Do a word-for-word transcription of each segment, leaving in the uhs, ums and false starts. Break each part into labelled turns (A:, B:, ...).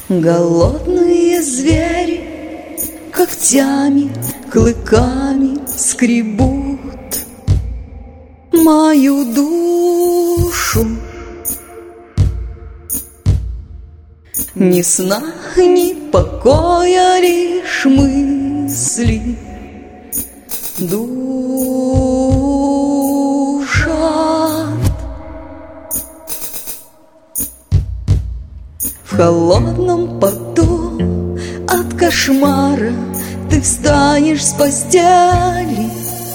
A: Голодные звери когтями, клыками скребут мою душу. Ни сна, ни покоя, лишь мысли душат. В холодном поту от кошмара ты встанешь с постели.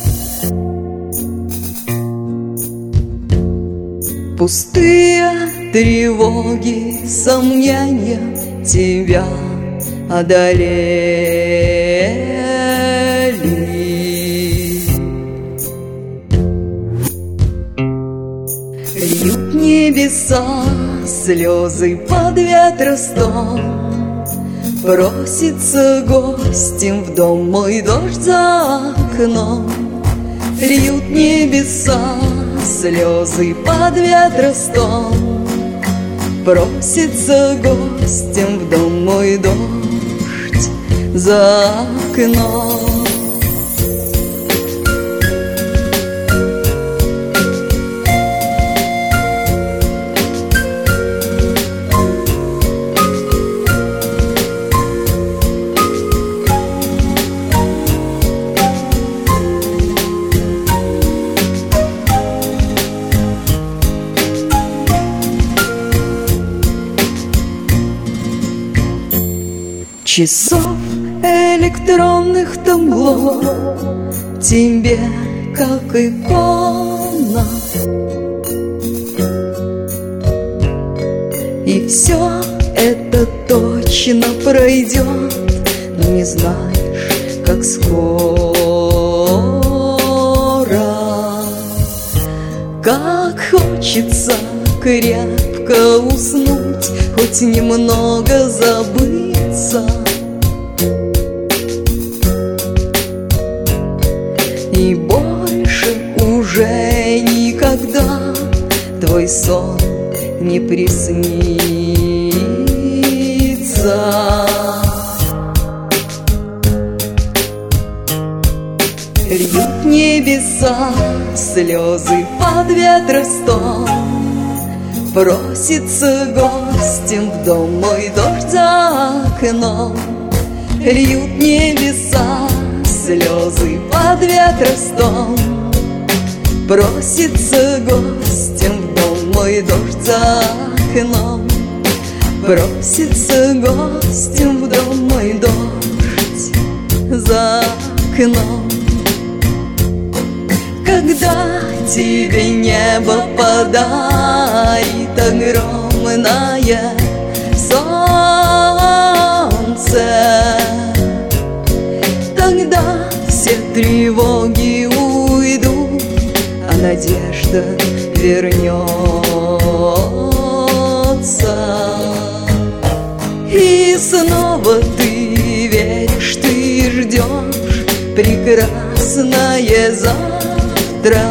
A: Пустые тревоги, сомнения тебя одолели. Льют небеса слезы под ветростон, просится гостем в дом мой дождь за окном. Льют небеса слезы под ветростон, просится гостем в дом мой дождь за окном. Часов электронных табло тебе, как икона, и все это точно пройдет, но не знаешь, как скоро. Как хочется крепко уснуть, хоть немного забыться, и больше уже никогда твой сон не приснится. Льют небеса слезы под ветростон, просится гостем в дом мой дождь за окном. Льют небеса слезы под ветростон, просится гостем в дом мой дождь за окном. Просится гостем в дом мой дождь за окном. Когда тебе небо подарит огромное солнце, тогда все тревоги уйдут, а надежда вернется. И снова ты веришь, ты ждешь прекрасное завтра,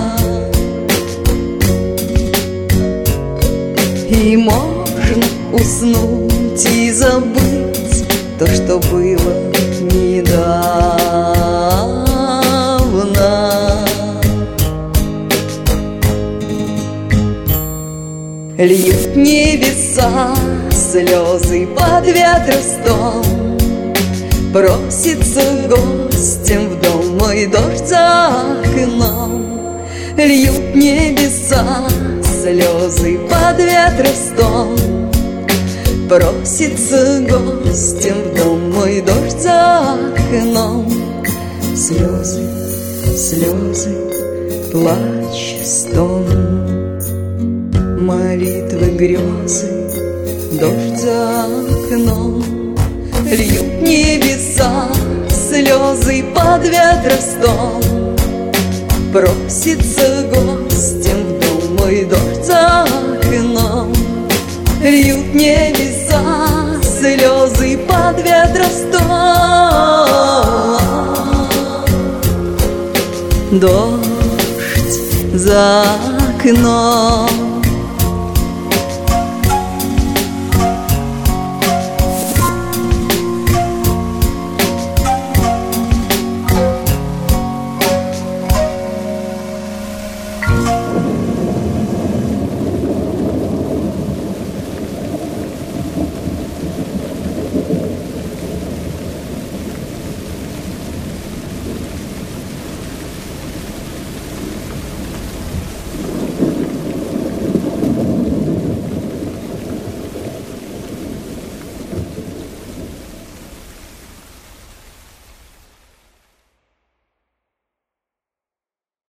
A: и можно уснуть и забыть то, что было недавно. Льют небеса слезы под ветростон, просится гостем в дом мой дождь за окном. Льют небеса слезы под ветростон, просится гостем в дом мой дождь за окном. Слезы, слезы, плач, стон, молитвы, грезы, дождь за окном. Льют небеса слезы под ветростон, просится гостем в дом мой дождь за окном. Льют небеса слезы под ветростон, дождь за окном.